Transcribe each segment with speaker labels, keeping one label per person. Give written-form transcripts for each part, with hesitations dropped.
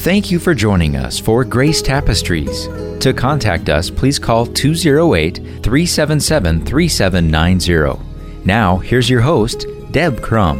Speaker 1: Thank you for joining us for Grace Tapestries. To contact us, please call 208-377-3790. Now, here's your host, Deb Crum.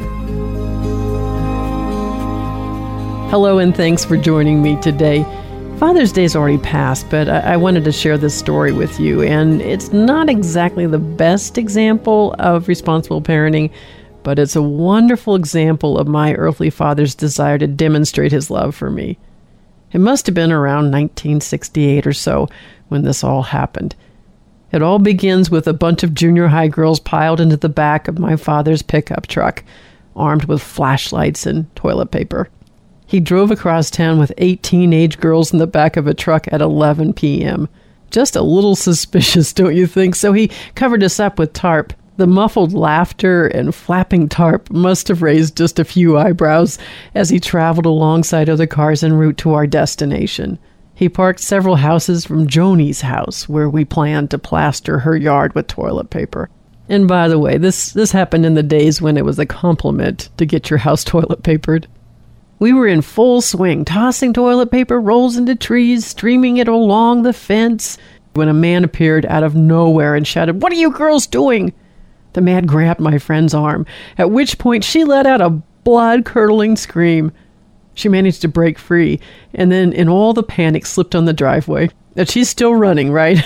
Speaker 2: Hello, and thanks for joining me today. Father's Day's already passed, but I wanted to share this story with you, and it's not exactly the best example of responsible parenting, but it's a wonderful example of my earthly father's desire to demonstrate his love for me. It must have been around 1968 or so when this all happened. It all begins with a bunch of junior high girls piled into the back of my father's pickup truck, armed with flashlights and toilet paper. He drove across town with 8 teenage girls in the back of a truck at 11 p.m. Just a little suspicious, don't you think? So he covered us up with tarp. The muffled laughter and flapping tarp must have raised just a few eyebrows as he traveled alongside other cars en route to our destination. He parked several houses from Joni's house, where we planned to plaster her yard with toilet paper. And by the way, this happened in the days when it was a compliment to get your house toilet papered. We were in full swing, tossing toilet paper rolls into trees, streaming it along the fence, when a man appeared out of nowhere and shouted, "What are you girls doing?" The man grabbed my friend's arm, at which point she let out a blood-curdling scream. She managed to break free, and then in all the panic slipped on the driveway. And she's still running, right?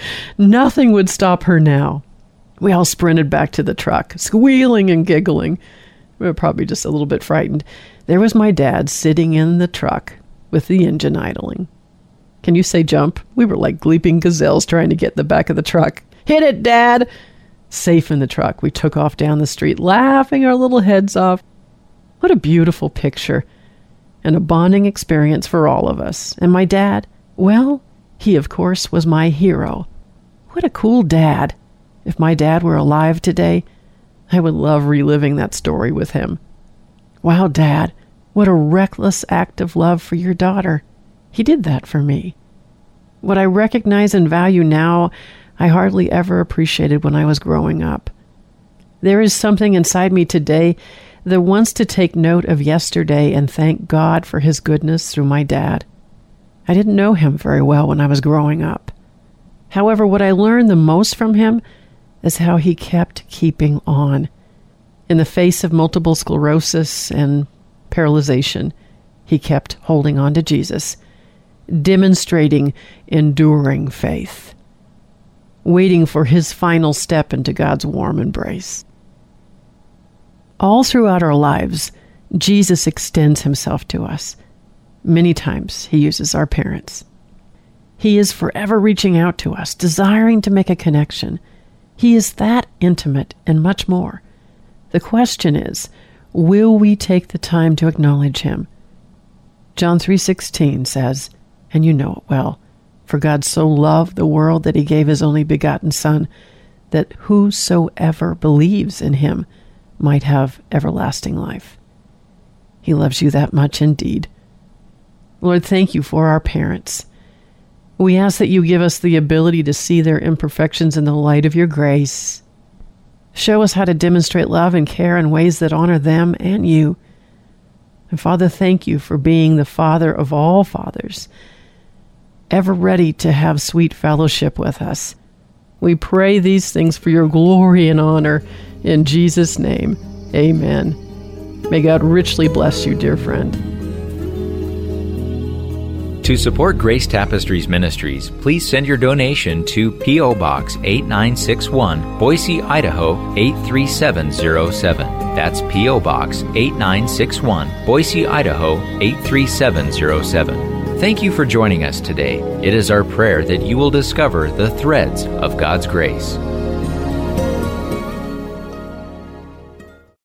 Speaker 2: Nothing would stop her now. We all sprinted back to the truck, squealing and giggling. We were probably just a little bit frightened. There was my dad sitting in the truck with the engine idling. Can you say jump? We were like leaping gazelles trying to get in the back of the truck. "Hit it, Dad!" Safe in the truck, we took off down the street, laughing our little heads off. What a beautiful picture, and a bonding experience for all of us. And my dad, well, he of course was my hero. What a cool dad. If my dad were alive today, I would love reliving that story with him. Wow, Dad, what a reckless act of love for your daughter. He did that for me. What I recognize and value now, I hardly ever appreciated when I was growing up. There is something inside me today that wants to take note of yesterday and thank God for his goodness through my dad. I didn't know him very well when I was growing up. However, what I learned the most from him is how he kept keeping on. In the face of multiple sclerosis and paralyzation, he kept holding on to Jesus, demonstrating enduring faith, waiting for his final step into God's warm embrace. All throughout our lives, Jesus extends himself to us. Many times he uses our parents. He is forever reaching out to us, desiring to make a connection. He is that intimate and much more. The question is, will we take the time to acknowledge him? John 3:16 says, and you know it well, "For God so loved the world that he gave his only begotten Son, that whosoever believes in him might have everlasting life." He loves you that much indeed. Lord, thank you for our parents. We ask that you give us the ability to see their imperfections in the light of your grace. Show us how to demonstrate love and care in ways that honor them and you. And Father, thank you for being the Father of all fathers, ever ready to have sweet fellowship with us. We pray these things for your glory and honor. In Jesus' name, amen. May God richly bless you, dear friend.
Speaker 1: To support Grace Tapestries Ministries, please send your donation to P.O. Box 8961, Boise, Idaho 83707. That's P.O. Box 8961, Boise, Idaho 83707. Thank you for joining us today. It is our prayer that you will discover the threads of God's grace.